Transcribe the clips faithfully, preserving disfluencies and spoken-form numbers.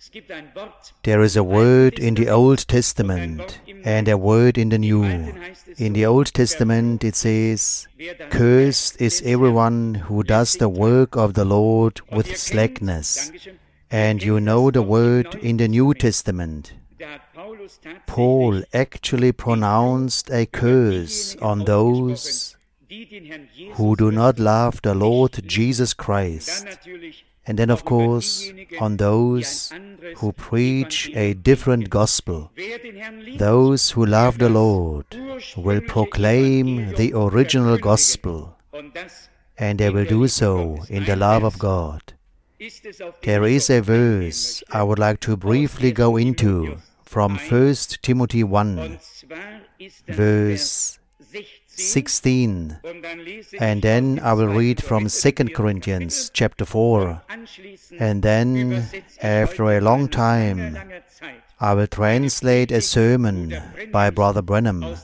There is a word in the Old Testament and a word in the New. In the Old Testament it says, "Cursed is everyone who does the work of the Lord with slackness." And you know the word in the New Testament. Paul actually pronounced a curse on those who do not love the Lord Jesus Christ. And then, of course, on those who preach a different gospel. Those who love the Lord will proclaim the original gospel, and they will do so in the love of God. There is a verse I would like to briefly go into from First Timothy one, verse sixteen, and then I will read from Second Corinthians chapter four, and then, after a long time, I will translate a sermon by Brother Branham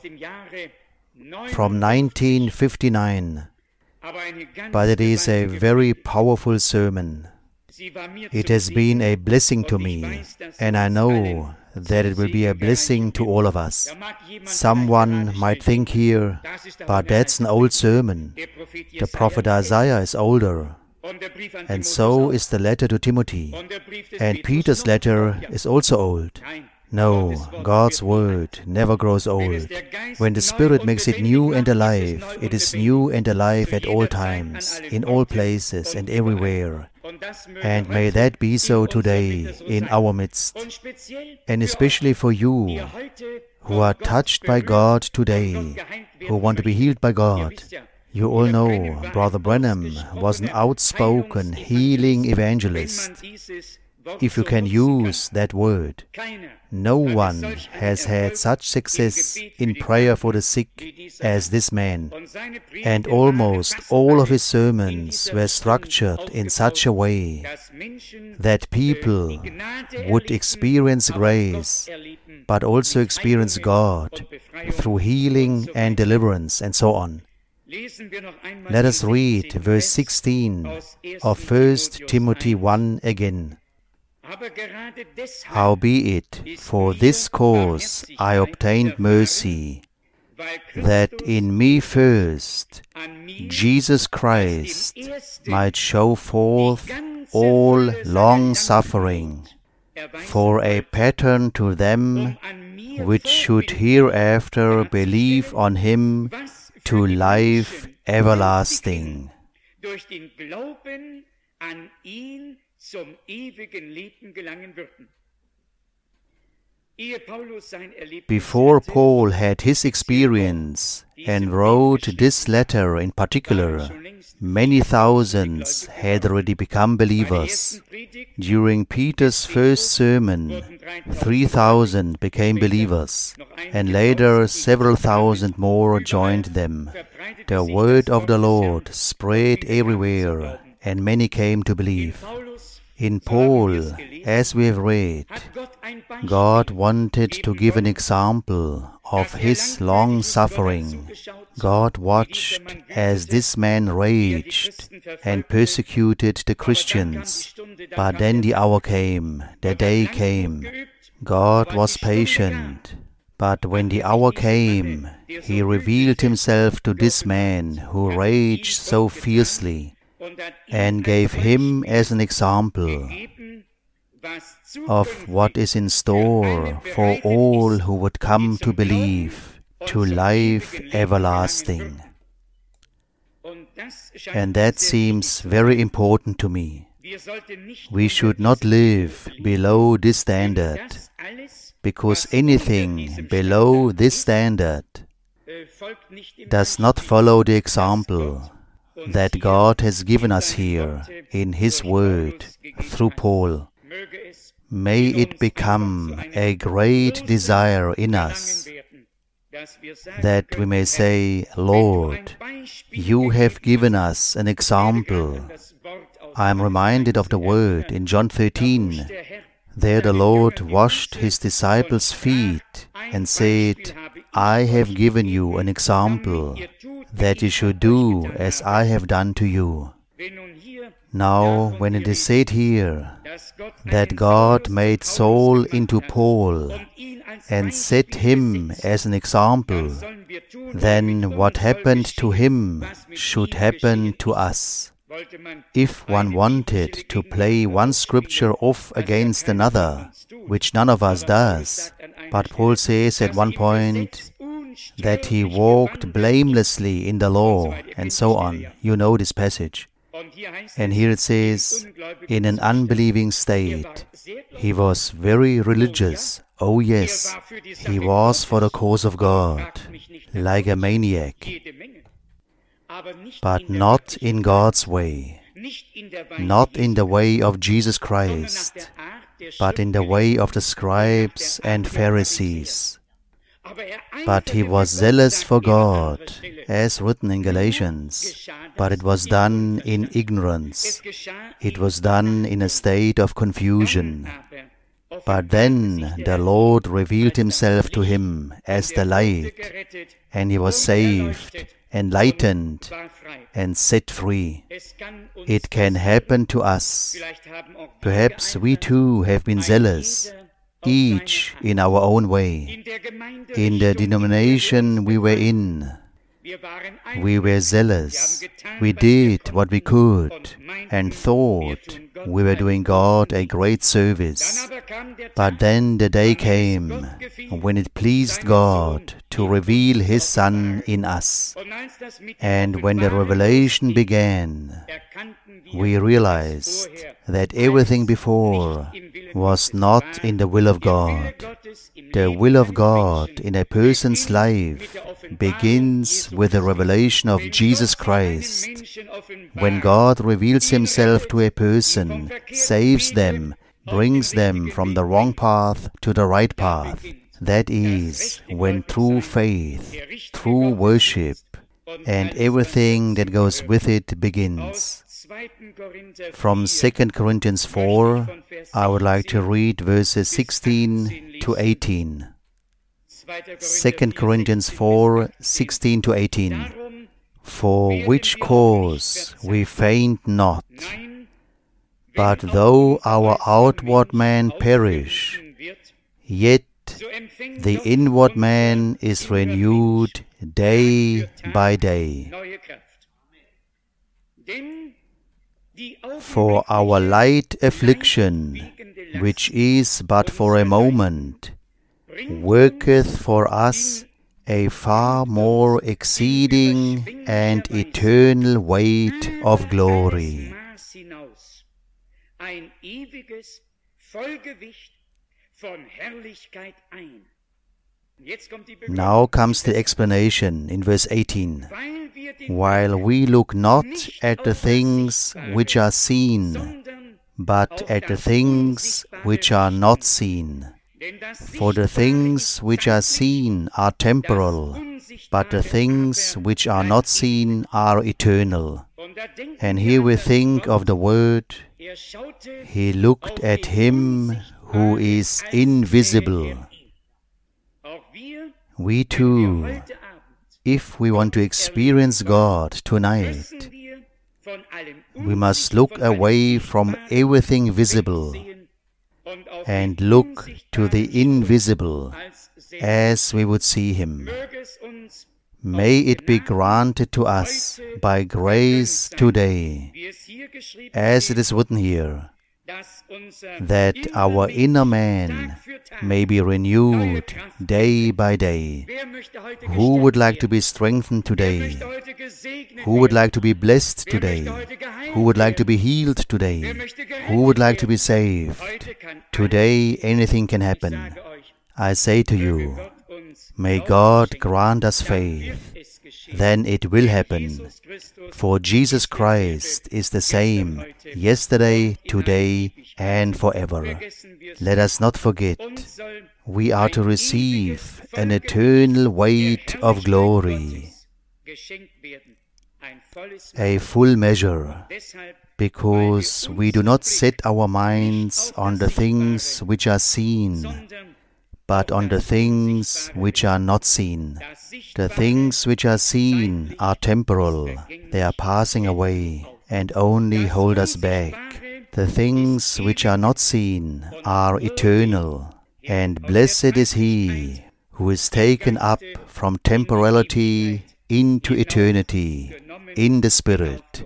from nineteen fifty-nine, but it is a very powerful sermon. It has been a blessing to me, and I know that it will be a blessing to all of us. Someone might think here, but that's an old sermon. The prophet Isaiah is older, and so is the letter to Timothy, and Peter's letter is also old. No, God's word never grows old. When the Spirit makes it new and alive, it is new and alive at all times, in all places and everywhere. And may that be so today in our midst. And especially for you who are touched by God today, who want to be healed by God. You all know Brother Branham was an outspoken healing evangelist, if you can use that word. No one has had such success in prayer for the sick as this man, and almost all of his sermons were structured in such a way that people would experience grace, but also experience God through healing and deliverance and so on. Let us read verse sixteen of First Timothy one again. Howbeit, for this cause I obtained mercy, that in me first Jesus Christ might show forth all long-suffering, for a pattern to them which should hereafter believe on him to life everlasting. Zum ewigen Leben gelangen würden. Before Paul had his experience and wrote this letter in particular, many thousands had already become believers. During Peter's first sermon, three thousand became believers, and later several thousand more joined them. The word of the Lord spread everywhere, and many came to believe. In Paul, as we have read, God wanted to give an example of his long suffering. God watched as this man raged and persecuted the Christians. But then the hour came, the day came. God was patient. But when the hour came, he revealed himself to this man who raged so fiercely, and gave him as an example of what is in store for all who would come to believe, to life everlasting. And that seems very important to me. We should not live below this standard, because anything below this standard does not follow the example that God has given us here in His Word through Paul. May it become a great desire in us that we may say, Lord, you have given us an example. I am reminded of the word in John thirteen. There the Lord washed His disciples' feet and said, I have given you an example that you should do as I have done to you. Now, when it is said here that God made Saul into Paul and set him as an example, then what happened to him should happen to us. If one wanted to play one scripture off against another, which none of us does, but Paul says at one point that he walked blamelessly in the law, and so on. You know this passage. And here it says, in an unbelieving state, he was very religious. Oh yes, he was for the cause of God, like a maniac, but not in God's way, not in the way of Jesus Christ, but in the way of the scribes and Pharisees. But he was zealous for God, as written in Galatians, but it was done in ignorance. It was done in a state of confusion. But then the Lord revealed himself to him as the light, and he was saved, enlightened, and set free. It can happen to us. Perhaps we too have been zealous, each in our own way. In the denomination we were in, we were zealous. We did what we could and thought we were doing God a great service. But then the day came when it pleased God to reveal His Son in us. And when the revelation began, we realized that everything before was not in the will of God. The will of God in a person's life begins with the revelation of Jesus Christ. When God reveals Himself to a person, saves them, brings them from the wrong path to the right path, that is, when true faith, true worship, and everything that goes with it begins. From Second Corinthians four, I would like to read verses sixteen to eighteen. Second Corinthians four, sixteen to eighteen. For which cause we faint not, but though our outward man perish, yet the inward man is renewed day by day. For our light affliction, which is but for a moment, worketh for us a far more exceeding and eternal weight of glory. Now comes the explanation in verse eighteen. While we look not at the things which are seen, but at the things which are not seen. For the things which are seen are temporal, but the things which are not seen are eternal. And here we think of the word, He looked at Him who is invisible. We too, if we want to experience God tonight, we must look away from everything visible and look to the invisible as we would see Him. May it be granted to us by grace today, as it is written here, that our inner man may be renewed day by day. Who would like to be strengthened today? Who would like to be blessed today? Who would like to be healed today? Who would like to be saved? Today anything can happen. I say to you, may God grant us faith. Then it will happen. For Jesus Christ is the same yesterday, today, and forever. Let us not forget, we are to receive an eternal weight of glory, a full measure, because we do not set our minds on the things which are seen, but on the things which are not seen. The things which are seen are temporal, they are passing away, and only hold us back. The things which are not seen are eternal, and blessed is he who is taken up from temporality into eternity in the Spirit.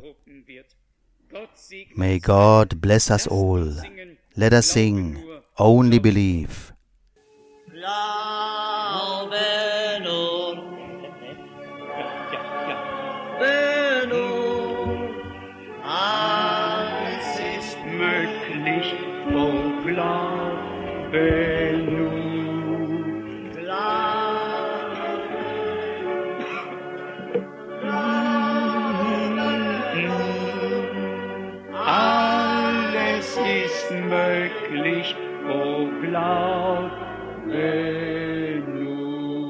May God bless us all. Let us sing, Only Believe. Glaube nur, glaube nur, alles ist möglich, oh glaube nur, glaube, alles ist möglich, oh glaube nur.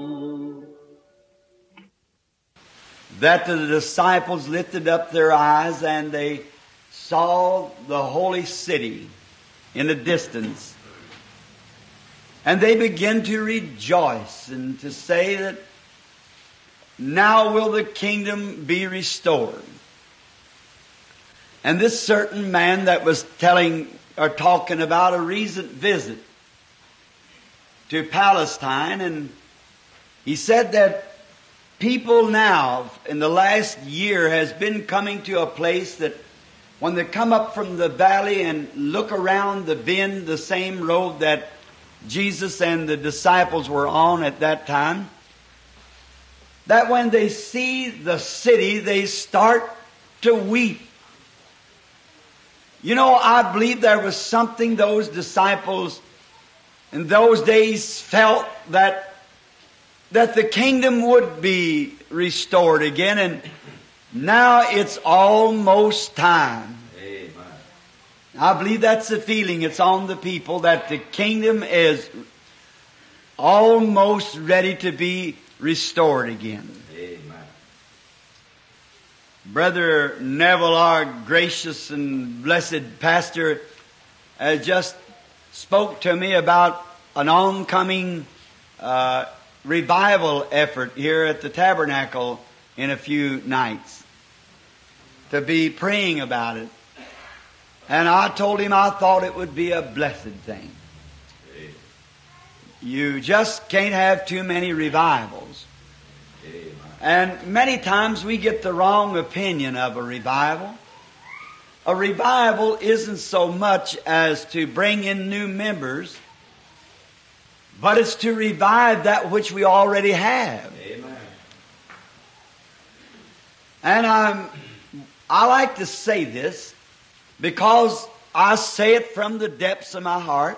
That the disciples lifted up their eyes and they saw the holy city in the distance. And they began to rejoice and to say that now will the kingdom be restored. And this certain man that was telling or talking about a recent visit to Palestine, and he said that people now in the last year has been coming to a place that when they come up from the valley and look around the bend, the same road that Jesus and the disciples were on at that time, that when they see the city, they start to weep. You know, I believe there was something those disciples in those days felt that that the kingdom would be restored again, and now it's almost time. Amen. I believe that's the feeling. It's on the people that the kingdom is almost ready to be restored again. Amen. Brother Neville, our gracious and blessed pastor, has just spoke to me about an oncoming uh, revival effort here at the tabernacle in a few nights, to be praying about it. And I told him I thought it would be a blessed thing. You just can't have too many revivals. And many times we get the wrong opinion of a revival. A revival isn't so much as to bring in new members, but it's to revive that which we already have. Amen. And I'm, I like to say this because I say it from the depths of my heart.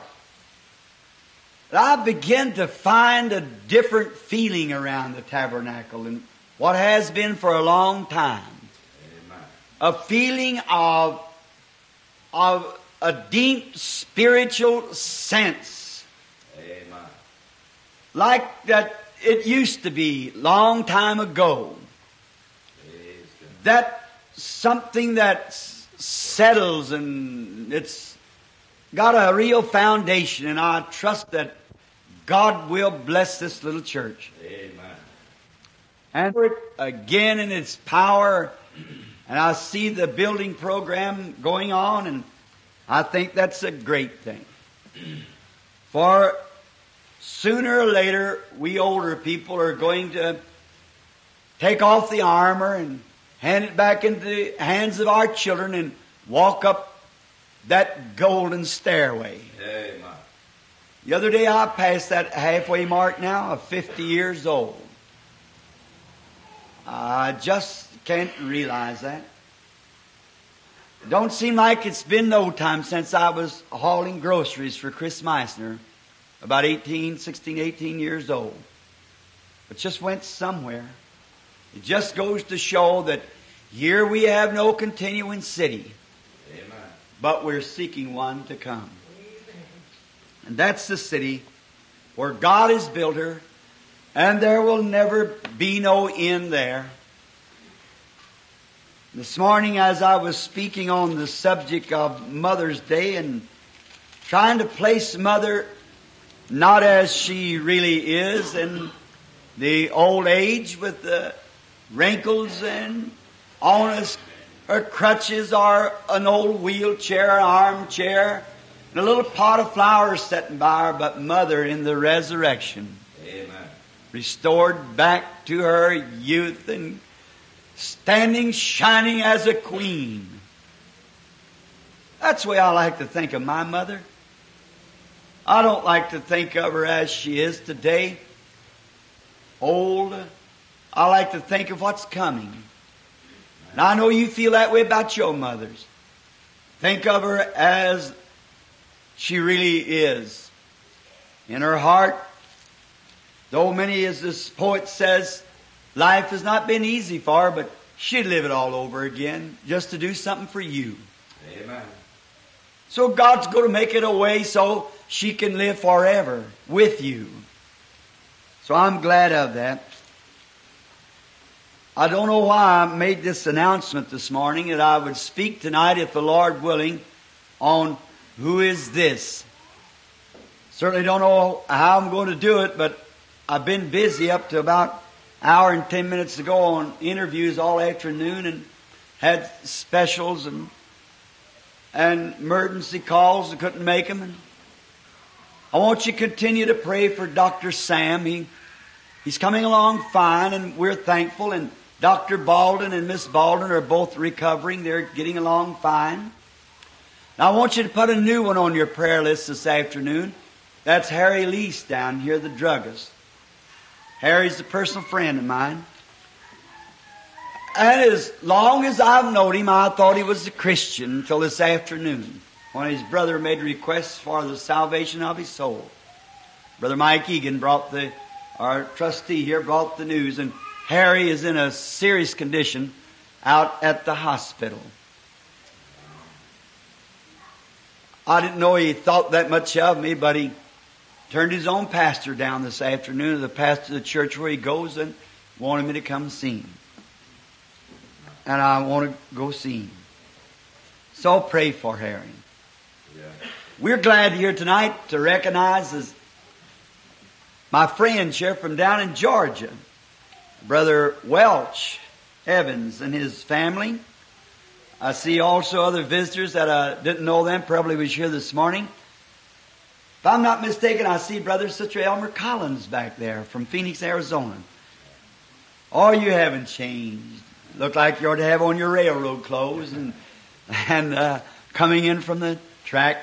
I begin to find a different feeling around the tabernacle than what has been for a long time. Amen. A feeling of, of a deep spiritual sense. Amen. Like that it used to be long time ago. Praise God. That something that settles and it's got a real foundation, and I trust that God will bless this little church. Amen. And for it again in its power, and I see the building program going on, and I think that's a great thing. For sooner or later, we older people are going to take off the armor and hand it back into the hands of our children and walk up that golden stairway. Amen. The other day I passed that halfway mark now of fifty years old. I just can't realize that. Don't seem like it's been no time since I was hauling groceries for Chris Meissner, about eighteen, sixteen, eighteen years old. It just went somewhere. It just goes to show that here we have no continuing city, Amen. but we're seeking one to come. And that's the city where God has built her, and there will never be no end there. This morning as I was speaking on the subject of Mother's Day and trying to place Mother not as she really is in the old age with the wrinkles and honest or crutches or an old wheelchair, armchair, and a little pot of flowers sitting by her, but Mother in the resurrection. Amen. Restored back to her youth and standing shining as a queen. That's the way I like to think of my mother. I don't like to think of her as she is today, old. I like to think of what's coming. And I know you feel that way about your mothers. Think of her as she really is. In her heart, though many, as this poet says, life has not been easy for her, but she'd live it all over again just to do something for you. Amen. So God's going to make it a way so she can live forever with you. So I'm glad of that. I don't know why I made this announcement this morning that I would speak tonight, if the Lord willing, on who is this. Certainly don't know how I'm going to do it, but I've been busy up to about an hour and ten minutes ago on interviews all afternoon and had specials and and emergency calls. I couldn't make them. And I want you to continue to pray for Doctor Sam. He, he's coming along fine, and we're thankful. And Doctor Baldwin and Miss Baldwin are both recovering. They're getting along fine. Now I want you to put a new one on your prayer list this afternoon. That's Harry Lease down here, the druggist. Harry's a personal friend of mine. And as long as I've known him, I thought he was a Christian until this afternoon, when his brother made requests for the salvation of his soul. Brother Mike Egan brought the, our trustee here, brought the news, and Harry is in a serious condition out at the hospital. I didn't know he thought that much of me, but he turned his own pastor down this afternoon, the pastor of the church where he goes, and wanted me to come see him. And I want to go see him. So pray for Harry. Yeah. We're glad here tonight to recognize as my friends here from down in Georgia, Brother Welch Evans and his family. I see also other visitors that I didn't know them, probably was here this morning. If I'm not mistaken, I see Brother and Sister Elmer Collins back there from Phoenix, Arizona. Oh, you haven't changed. Look like you ought to have on your railroad clothes and and uh, coming in from the track.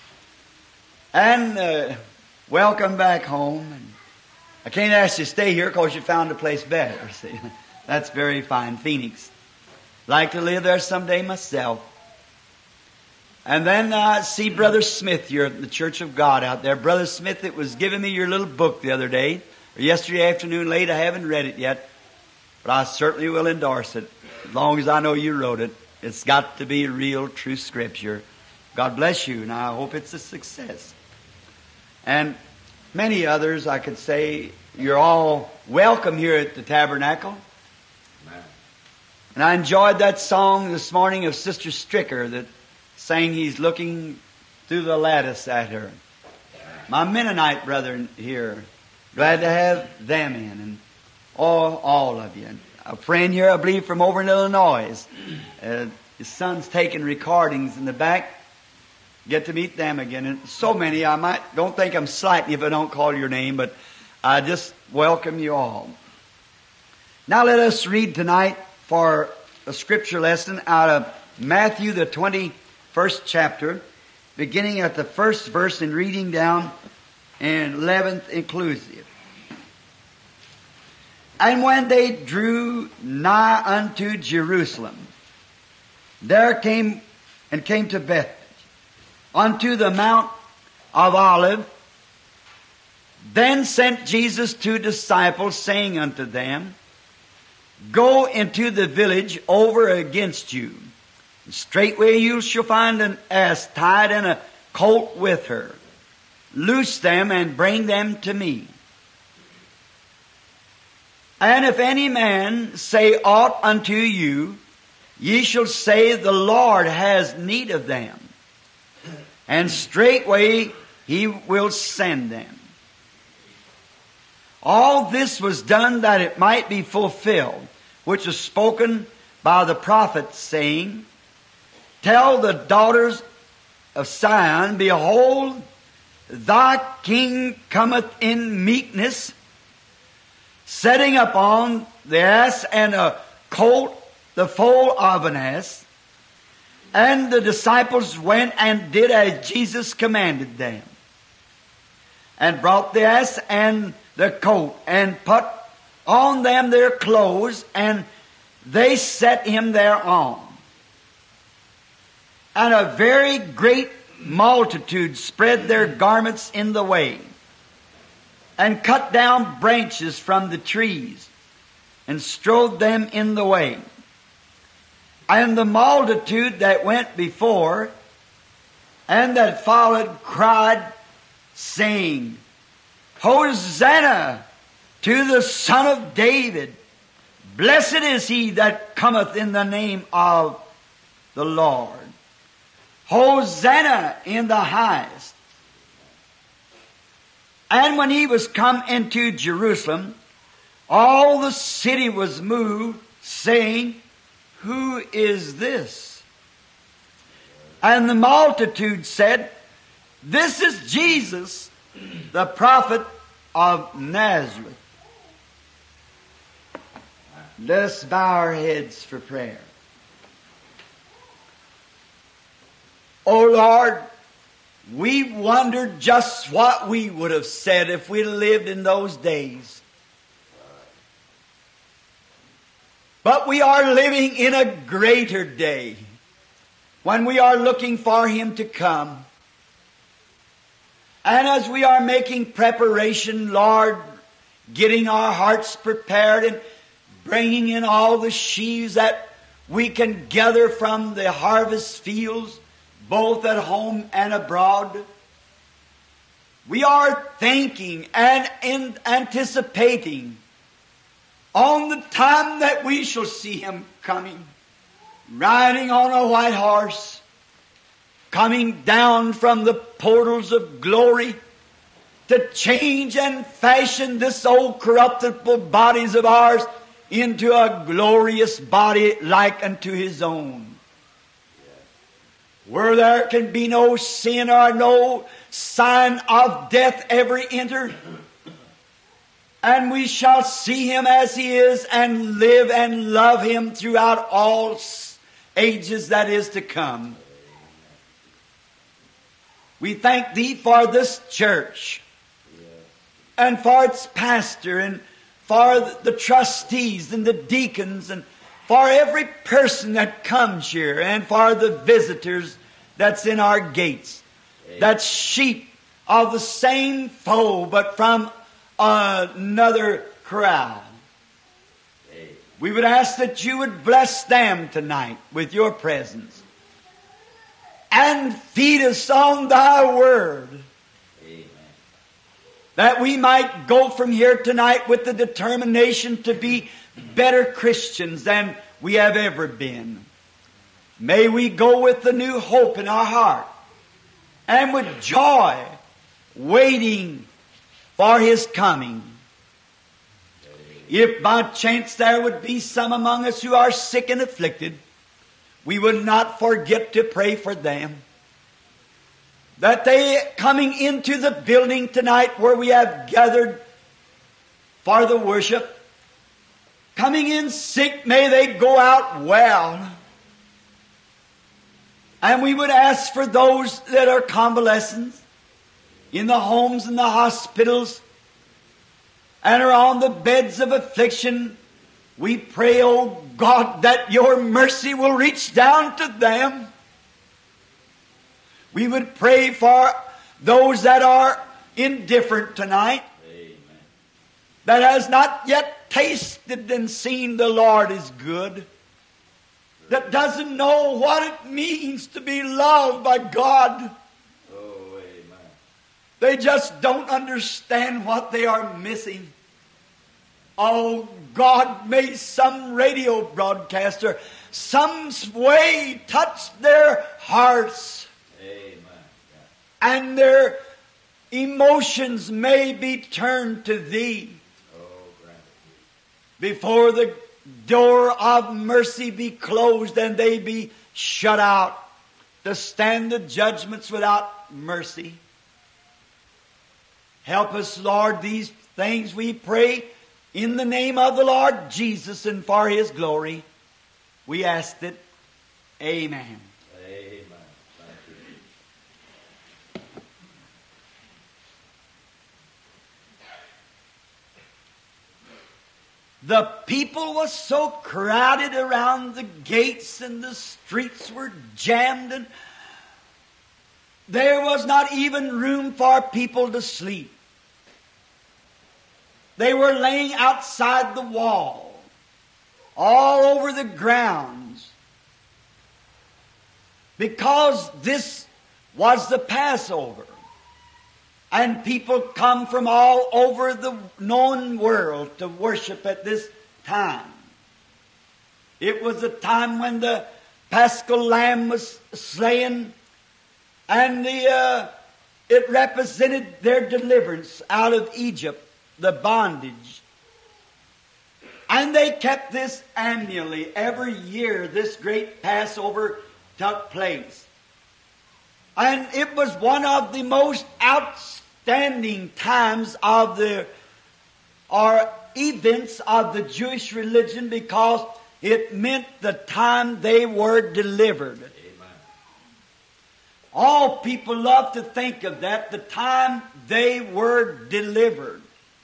And uh, welcome back home. And I can't ask you to stay here because you found a place better. See, that's very fine, Phoenix. Like to live there someday myself. And then I uh, see Brother Smith here at the Church of God out there. Brother Smith, it was giving me your little book the other day, or yesterday afternoon late. I haven't read it yet. But I certainly will endorse it, as long as I know you wrote it. It's got to be real, true Scripture. God bless you, and I hope it's a success. And many others, I could say, you're all welcome here at the Tabernacle. Amen. And I enjoyed that song this morning of Sister Stricker that sang He's Looking Through the Lattice at Her. My Mennonite brethren here, glad to have them in, and all, all of you. A friend here, I believe, from over in Illinois. Uh, his son's taking recordings in the back. Get to meet them again. And so many, I might, don't think I'm slighting you if I don't call your name, but I just welcome you all. Now let us read tonight for a scripture lesson out of Matthew, the twenty-first chapter, beginning at the first verse and reading down and eleventh inclusive. And when they drew nigh unto Jerusalem, there came and came to Bethphage, unto the Mount of Olives. Then sent Jesus two disciples, saying unto them, Go into the village over against you. And straightway you shall find an ass tied and a colt with her. Loose them and bring them to me. And if any man say aught unto you, ye shall say, The Lord has need of them. And straightway He will send them. All this was done that it might be fulfilled, which was spoken by the prophet, saying, Tell the daughters of Sion, Behold, thy king cometh in meekness, setting upon the ass and a colt, the foal of an ass. And the disciples went and did as Jesus commanded them, and brought the ass and the colt, and put on them their clothes, and they set him thereon. And a very great multitude spread their garments in the way, and cut down branches from the trees, and strewed them in the way. And the multitude that went before and that followed cried, saying, Hosanna to the Son of David! Blessed is he that cometh in the name of the Lord. Hosanna in the highest. And when he was come into Jerusalem, all the city was moved, saying, Who is this? And the multitude said, This is Jesus, the prophet of Nazareth. Let us bow our heads for prayer. Oh Lord, we wondered just what we would have said if we'd lived in those days. But we are living in a greater day when we are looking for Him to come. And as we are making preparation, Lord, getting our hearts prepared and bringing in all the sheaves that we can gather from the harvest fields, both at home and abroad, we are thinking and in anticipating on the time that we shall see Him coming, riding on a white horse, coming down from the portals of glory to change and fashion this old corruptible bodies of ours into a glorious body like unto His own, where there can be no sin or no sign of death ever enter. And we shall see Him as He is and live and love Him throughout all ages that is to come. We thank Thee for this church and for its pastor and for the trustees and the deacons and for every person that comes here and for the visitors that's in our gates. That's sheep of the same fold but from another crowd. We would ask that You would bless them tonight with Your presence and feed us on Thy Word, that we might go from here tonight with the determination to be better Christians than we have ever been. May we go with the new hope in our heart and with joy waiting for His coming. If by chance there would be some among us who are sick and afflicted, we would not forget to pray for them, that they coming into the building tonight where we have gathered for the worship, coming in sick, may they go out well. And we would ask for those that are convalescents in the homes and the hospitals and are on the beds of affliction. We pray, oh God, that Your mercy will reach down to them. We would pray for those that are indifferent tonight, Amen, that has not yet tasted and seen the Lord is good, that doesn't know what it means to be loved by God. Oh, amen. They just don't understand what they are missing. Oh God, may some radio broadcaster some way touch their hearts. Amen. And their emotions may be turned to Thee Oh, grant it. before the door of mercy be closed and they be shut out to stand the judgments without mercy. Help us, Lord, these things we pray in the name of the Lord Jesus and for His glory. We ask it. Amen. Amen. Thank you. The people was so crowded around the gates and the streets were jammed and there was not even room for people to sleep. They were laying outside the wall, all over the grounds, because this was the Passover. And people come from all over the known world to worship at this time. It was a time when the Paschal Lamb was slain, and the, uh, it represented their deliverance out of Egypt, the bondage. And they kept this annually. Every year this great Passover took place. And it was one of the most outstanding times of the, or events of the Jewish religion, because it meant the time they were delivered. Amen. All people love to think of that, the time they were delivered.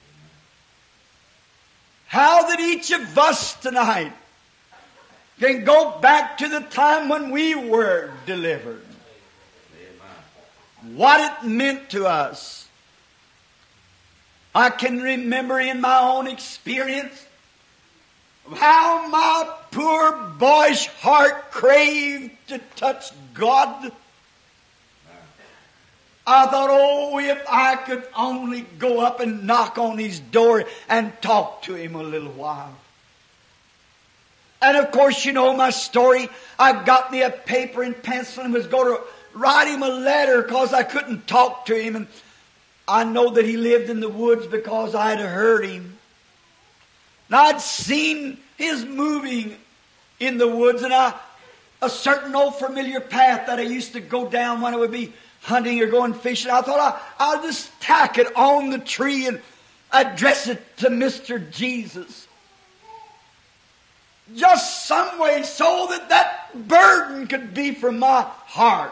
How that each of us tonight can go back to the time when we were delivered. What it meant to us. I can remember in my own experience how my poor boyish heart craved to touch God. I thought, oh, if I could only go up and knock on His door and talk to Him a little while. And of course, you know my story. I got me a paper and pencil and was going to write Him a letter because I couldn't talk to Him. And I know that He lived in the woods because I had heard Him. And I'd seen His moving in the woods, and I, a certain old familiar path that I used to go down when I would be hunting or going fishing. I thought I, I'll just tack it on the tree and address it to Mister Jesus. Just some way so that that burden could be from my heart.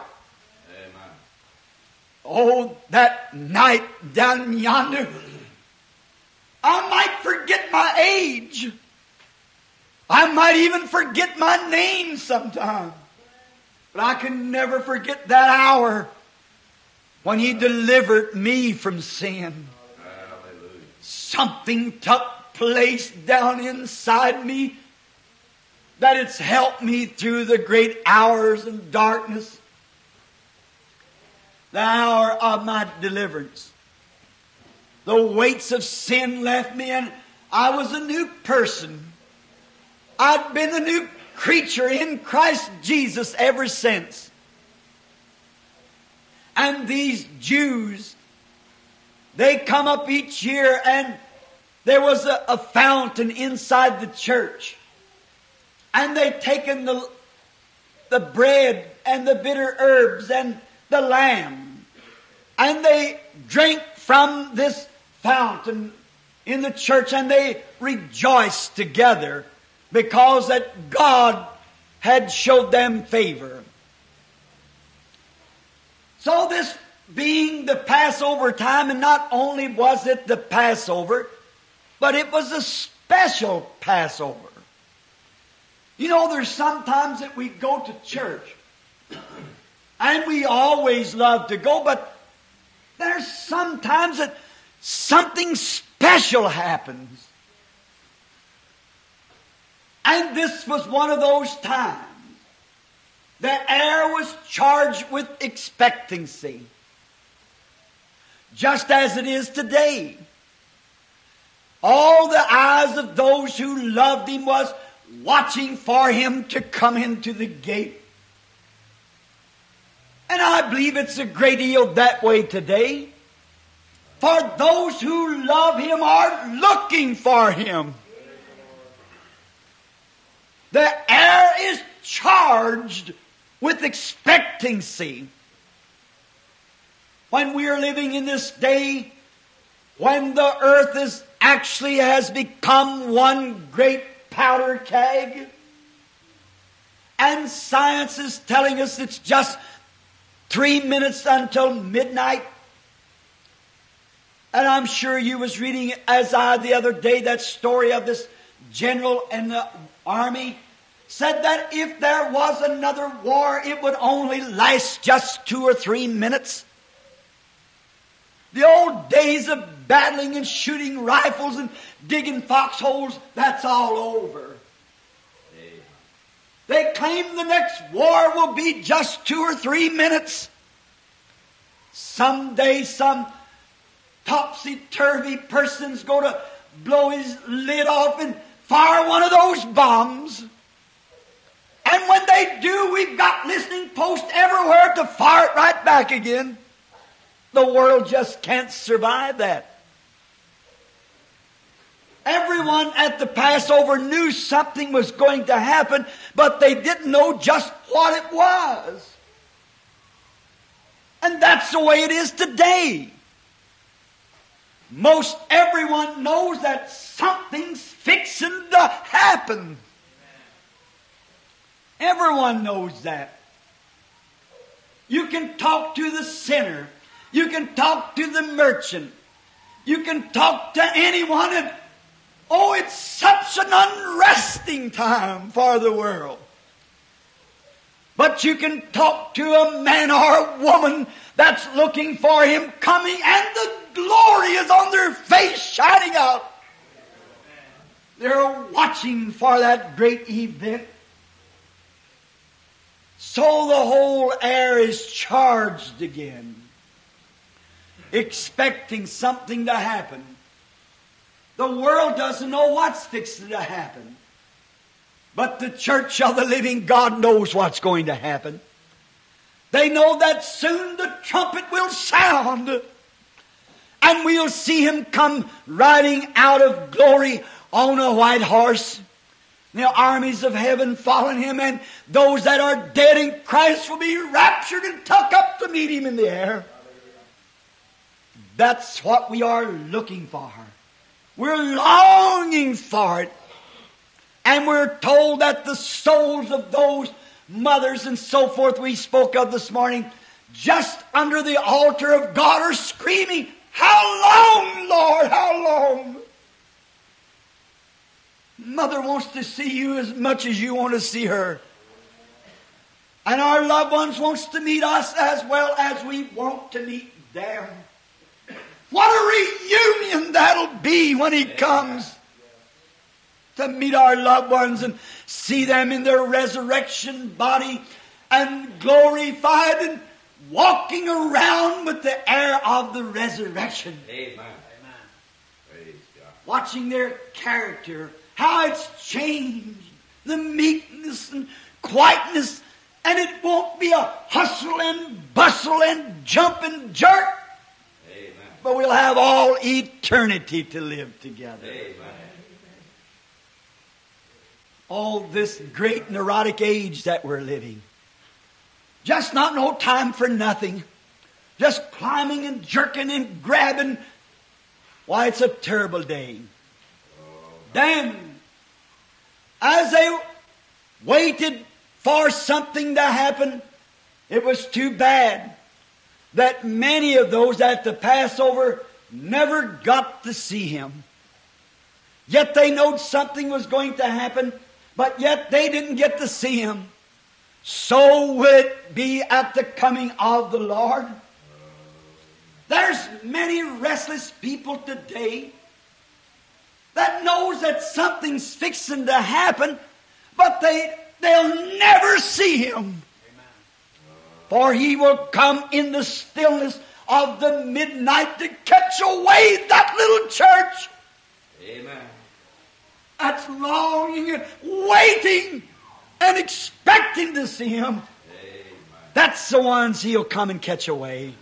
Oh, that night down yonder, I might forget my age. I might even forget my name sometime. But I can never forget that hour when He delivered me from sin. Hallelujah. Something took place down inside me that it's helped me through the great hours and darkness. The hour of my deliverance. The weights of sin left me and I was a new person. I'd been a new creature in Christ Jesus ever since. And these Jews, they come up each year and there was a, a fountain inside the church. And they'd taken the, the bread and the bitter herbs and the lamb. And they drank from this fountain in the church and they rejoiced together because that God had showed them favor. So this being the Passover time, and not only was it the Passover, but it was a special Passover. You know, there's sometimes that we go to church and we always love to go, but there's sometimes that something special happens. And this was one of those times. The air was charged with expectancy. Just as it is today. All the eyes of those who loved Him was watching for Him to come into the gate. And I believe it's a great deal that way today. For those who love Him are looking for Him. The air is charged with expectancy. When we are living in this day, when the earth is actually has become one great powder keg, and science is telling us it's just three minutes until midnight. And I'm sure you was reading, as I the other day, that story of this general in the army, said that if there was another war, it would only last just two or three minutes. The old days of battling and shooting rifles and digging foxholes, that's all over. They claim the next war will be just two or three minutes. Someday some topsy-turvy person's going to blow his lid off and fire one of those bombs. And when they do, we've got listening posts everywhere to fire it right back again. The world just can't survive that. Everyone at the Passover knew something was going to happen, but they didn't know just what it was. And that's the way it is today. Most everyone knows that something's fixing to happen. Everyone knows that. You can talk to the sinner. You can talk to the merchant. You can talk to anyone, and oh, it's such an unresting time for the world. But you can talk to a man or a woman that's looking for Him coming, and the glory is on their face shining out. They're watching for that great event. So the whole air is charged again, expecting something to happen. The world doesn't know what's fixing to happen. But the church of the living God knows what's going to happen. They know that soon the trumpet will sound, and we'll see Him come riding out of glory on a white horse. The armies of heaven following Him, and those that are dead in Christ will be raptured and tuck up to meet Him in the air. That's what we are looking for. We're longing for it. And we're told that the souls of those mothers and so forth we spoke of this morning, just under the altar of God, are screaming, "How long, Lord, how long?" Mother wants to see you as much as you want to see her. And our loved ones wants to meet us as well as we want to meet them. What a reunion that'll be when He comes to meet our loved ones and see them in their resurrection body and glorified and walking around with the air of the resurrection. Amen. Amen. Praise God. Watching their character, how it's changed, the meekness and quietness, and it won't be a hustle and bustle and jump and jerk. Amen. But we'll have all eternity to live together. Amen. All this great neurotic age that we're living. Just not no time for nothing. Just climbing and jerking and grabbing. Why, it's a terrible day. Then, as they waited for something to happen, it was too bad that many of those at the Passover never got to see Him. Yet they knowed something was going to happen, but yet they didn't get to see Him. So will it be at the coming of the Lord. There's many restless people today that knows that something's fixing to happen, but they, they'll never see Him. Amen. For He will come in the stillness of the midnight to catch away that little church. Amen. That's longing and waiting and expecting to see Him. Amen. That's the ones He'll come and catch away.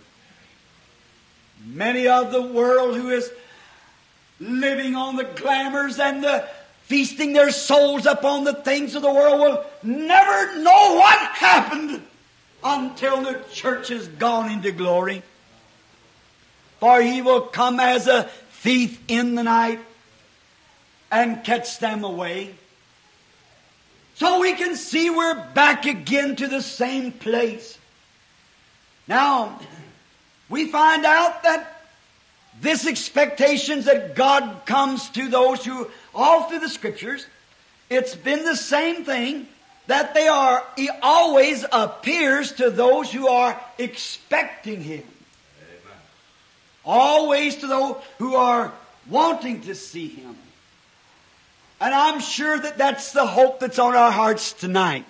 Many of the world who is living on the glamours and the feasting their souls upon the things of the world will never know what happened until the church is gone into glory. For He will come as a thief in the night and catch them away. So we can see we're back again to the same place. Now, we find out that this expectations that God comes to those who, all through the Scriptures, it's been the same thing, that they are, He always appears to those who are expecting Him. Amen. Always to those who are wanting to see Him. And I'm sure that that's the hope that's on our hearts tonight.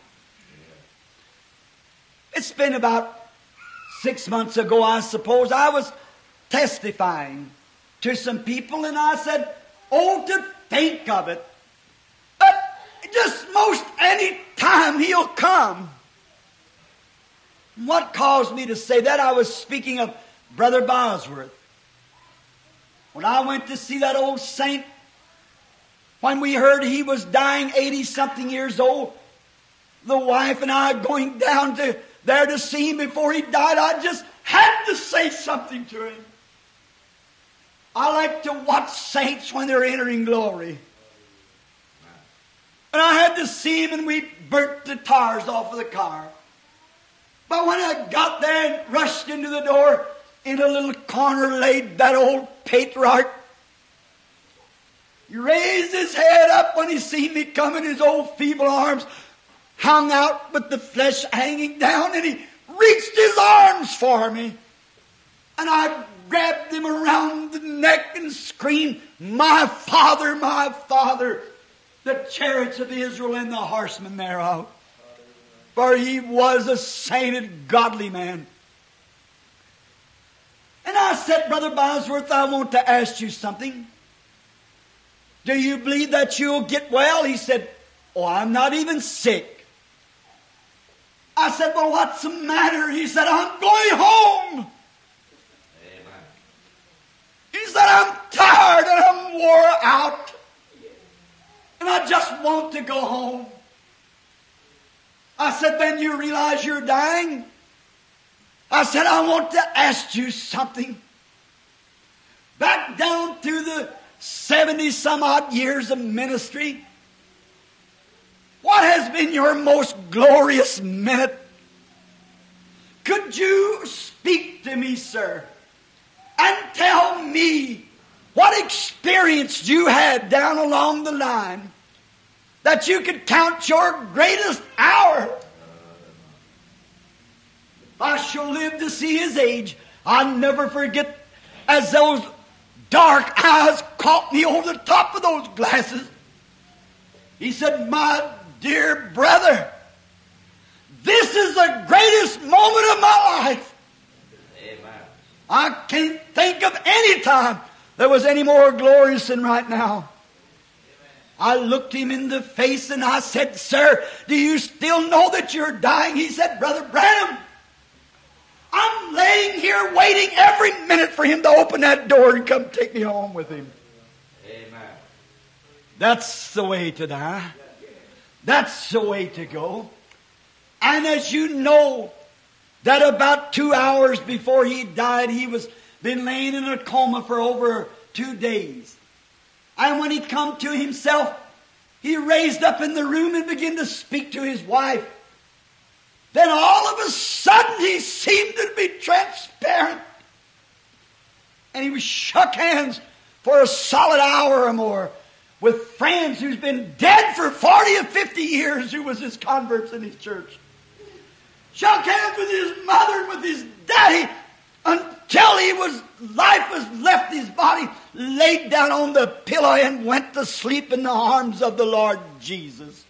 It's been about six months ago, I suppose, I was testifying to some people, and I said, oh, to think of it, that just most any time He'll come. What caused me to say that? I was speaking of Brother Bosworth. When I went to see that old saint, when we heard he was dying, eighty-something years old, the wife and I going down to there to see him before he died, I just had to say something to him. I like to watch saints when they're entering glory. And I had to see him, and we burnt the tires off of the car. But when I got there and rushed into the door, in a little corner laid that old patriarch. He raised his head up when he seen me coming, his old feeble arms hung out with the flesh hanging down, and he reached his arms for me. And I grabbed him around the neck and screamed, my Father, my Father, the chariots of Israel and the horsemen thereof. For he was a sainted, godly man. And I said, Brother Bosworth, I want to ask you something. Do you believe that you'll get well? He said, oh, I'm not even sick. I said, well, what's the matter? He said, I'm going home. Amen. He said, I'm tired and I'm wore out. And I just want to go home. I said, then you realize you're dying? I said, I want to ask you something. Back down through the seventy some odd years of ministry, what has been your most glorious minute? Could you speak to me, sir, and tell me what experience you had down along the line that you could count your greatest hour? I shall live to see his age. I'll never forget as those dark eyes caught me over the top of those glasses. He said, my dear brother, this is the greatest moment of my life. Amen. I can't think of any time that was any more glorious than right now. I looked him in the face and I said, sir, do you still know that you're dying? He said, Brother Branham, I'm laying here waiting every minute for him to open that door and come take me home with him. Amen. That's the way to die. That's the way to go. And as you know, that about two hours before he died, he was been laying in a coma for over two days. And when he come to himself, he raised up in the room and began to speak to his wife. Then all of a sudden he seemed to be transparent. And he was shook hands for a solid hour or more with friends who's been dead for forty or fifty years, who was his converts in his church. Shook hands with his mother and with his daddy until he was, life was left his body, laid down on the pillow and went to sleep in the arms of the Lord Jesus.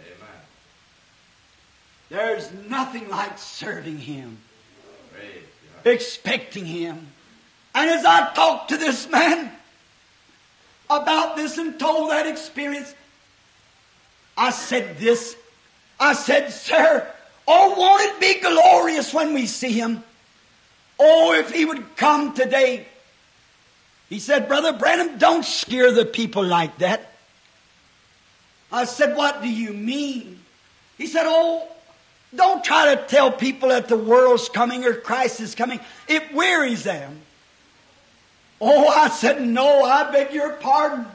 There's nothing like serving Him, expecting Him. And as I talked to this man about this and told that experience, I said this. I said, sir, oh, won't it be glorious when we see Him? Oh, if He would come today. He said, Brother Branham, don't scare the people like that. I said, what do you mean? He said, oh, don't try to tell people that the world's coming or Christ is coming. It wearies them. Oh, I said, no, I beg your pardon.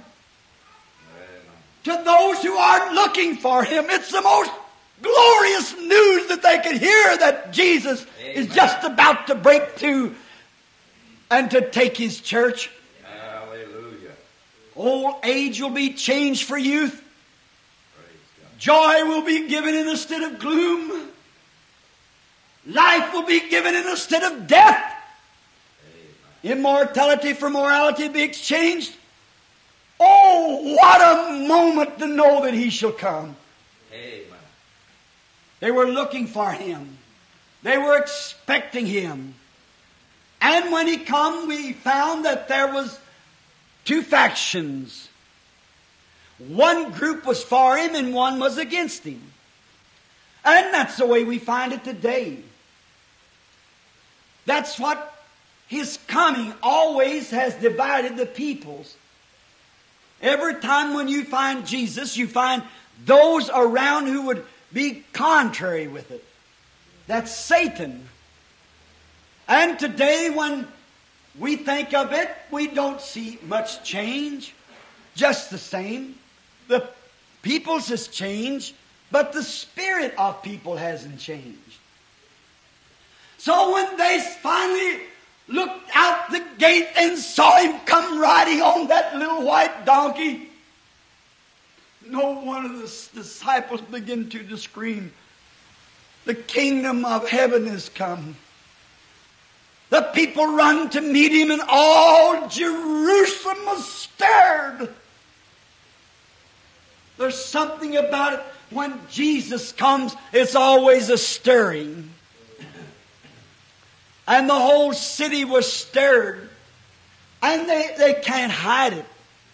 To those who aren't looking for Him, it's the most glorious news that they could hear, that Jesus Amen. Is just about to break through and to take His church. Hallelujah. Old age will be changed for youth. Joy will be given instead of gloom. Life will be given instead of death. Amen. Immortality for morality will be exchanged. Oh, what a moment to know that He shall come. Amen. They were looking for Him. They were expecting Him. And when He come, we found that there was two factions. One group was for Him and one was against Him. And that's the way we find it today. That's what His coming always has divided the peoples. Every time when you find Jesus, you find those around who would be contrary with it. That's Satan. And today when we think of it, we don't see much change. Just the same. The peoples has changed, but the spirit of people hasn't changed. So when they finally looked out the gate and saw Him come riding on that little white donkey, no one of the disciples began to scream, the kingdom of heaven has come. The people run to meet Him, and all Jerusalem was stirred. There's something about it. When Jesus comes, it's always a stirring. And the whole city was stirred. And they, they can't hide it.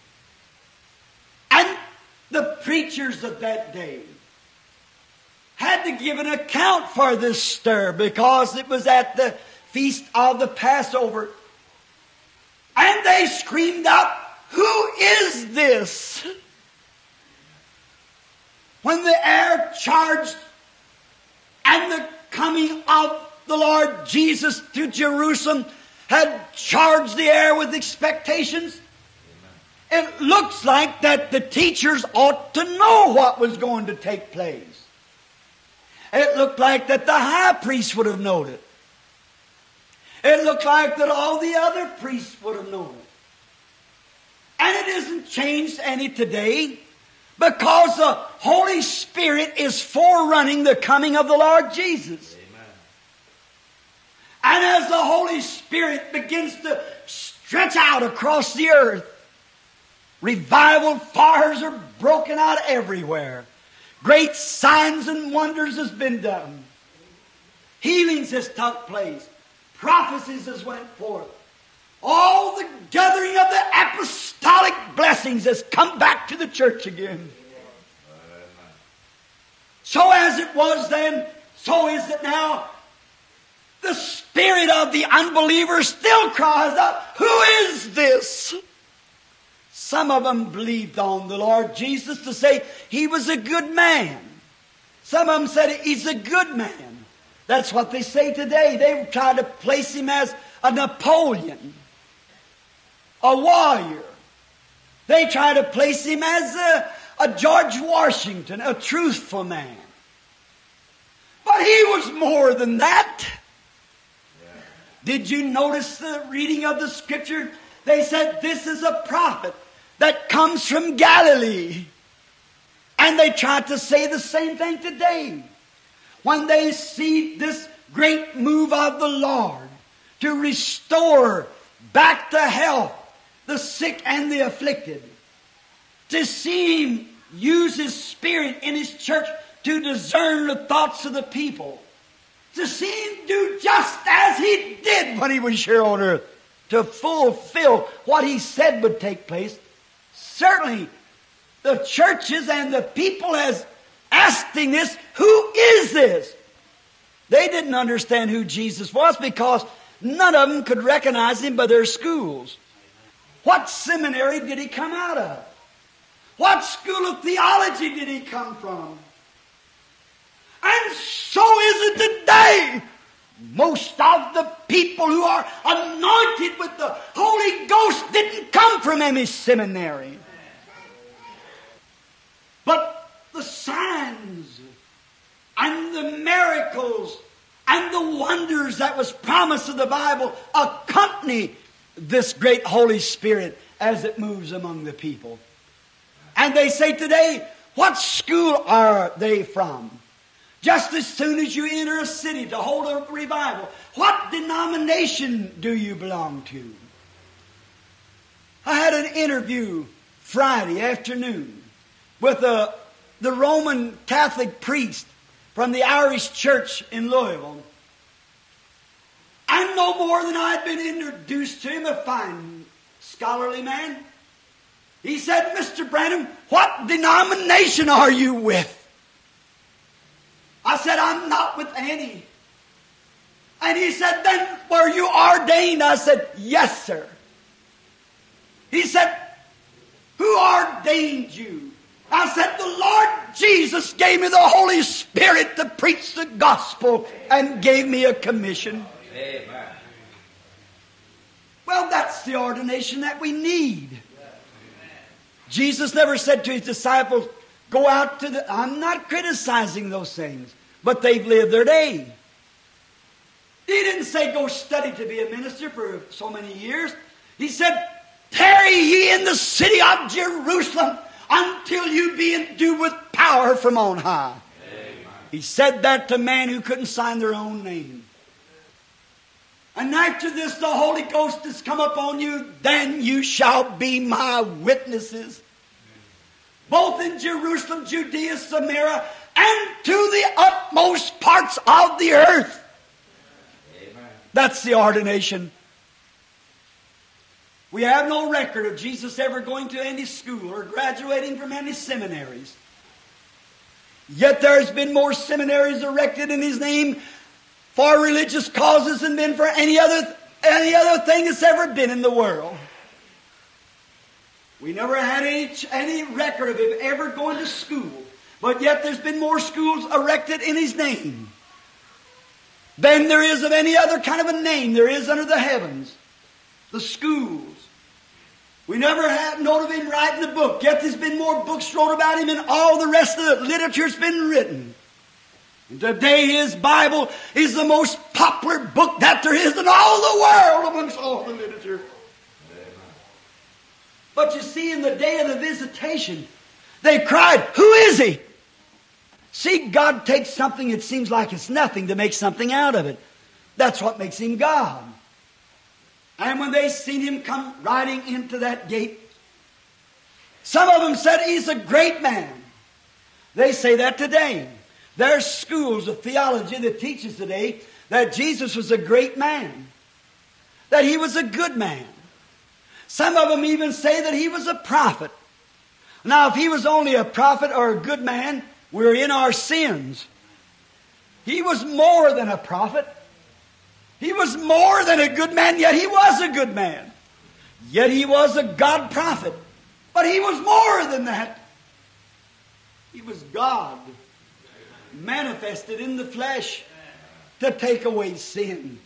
And the preachers of that day had to give an account for this stir, because it was at the feast of the Passover. And they screamed out, "Who is this?" When the air charged and the coming of the Lord Jesus to Jerusalem had charged the air with expectations, Amen. It looks like that the teachers ought to know what was going to take place. It looked like that the high priest would have known it. It looked like that all the other priests would have known it. And it isn't changed any today, because the Holy Spirit is forerunning the coming of the Lord Jesus. Amen. And as the Holy Spirit begins to stretch out across the earth, revival fires are broken out everywhere. Great signs and wonders has been done. Healings has took place. Prophecies has went forth. All the gathering of the apostolic blessings has come back to the church again. So as it was then, so is it now. The spirit of the unbeliever still cries out, "Who is this?" Some of them believed on the Lord Jesus to say He was a good man. Some of them said He's a good man. That's what they say today. They try to place Him as a Napoleon, a warrior. They try to place Him as a, a George Washington, a truthful man. But He was more than that. Yeah. Did you notice the reading of the Scripture? They said this is a prophet that comes from Galilee. And they tried to say the same thing today. When they see this great move of the Lord to restore back to health the sick and the afflicted, to see Him use His Spirit in His church to discern the thoughts of the people, to see Him do just as He did when He was here on earth, to fulfill what He said would take place. Certainly the churches and the people as asking this, "Who is this?" They didn't understand who Jesus was, because none of them could recognize Him by their schools. What seminary did He come out of? What school of theology did he come from? And so is it today. Most of the people who are anointed with the Holy Ghost didn't come from any seminary. But the signs and the miracles and the wonders that was promised in the Bible accompany this great Holy Spirit as it moves among the people. And they say today, what school are they from? Just as soon as you enter a city to hold a revival, what denomination do you belong to? I had an interview Friday afternoon with a, the Roman Catholic priest from the Irish Church in Louisville. And no more than I had been introduced to him, a fine scholarly man. He said, Mister Branham, what denomination are you with? I said, I'm not with any. And he said, then were you ordained? I said, yes, sir. He said, who ordained you? I said, the Lord Jesus gave me the Holy Spirit to preach the gospel and gave me a commission. Amen. Well, that's the ordination that we need. Jesus never said to his disciples, go out to the... I'm not criticizing those things, but they've lived their day. He didn't say go study to be a minister for so many years. He said, tarry ye in the city of Jerusalem until you be endued with power from on high. Amen. He said that to men who couldn't sign their own name. And after this the Holy Ghost has come upon you, then you shall be my witnesses. Both in Jerusalem, Judea, Samaria, and to the utmost parts of the earth. Amen. That's the ordination. We have no record of Jesus ever going to any school or graduating from any seminaries. Yet there's been more seminaries erected in His name for religious causes than been for any other any other thing that's ever been in the world. We never had any, any record of Him ever going to school, but yet there's been more schools erected in His name than there is of any other kind of a name there is under the heavens. The schools. We never had known of Him writing a book, yet there's been more books wrote about Him than all the rest of the literature's been written. And today His Bible is the most popular book that there is in all the world amongst all the literature. But you see, in the day of the visitation, they cried, who is He? See, God takes something that seems like it's nothing to make something out of it. That's what makes Him God. And when they seen Him come riding into that gate, some of them said He's a great man. They say that today. There's schools of theology that teaches today that Jesus was a great man, that He was a good man. Some of them even say that He was a prophet. Now, if He was only a prophet or a good man, we're in our sins. He was more than a prophet. He was more than a good man, yet He was a good man. Yet He was a God prophet. But He was more than that. He was God, manifested in the flesh to take away sin.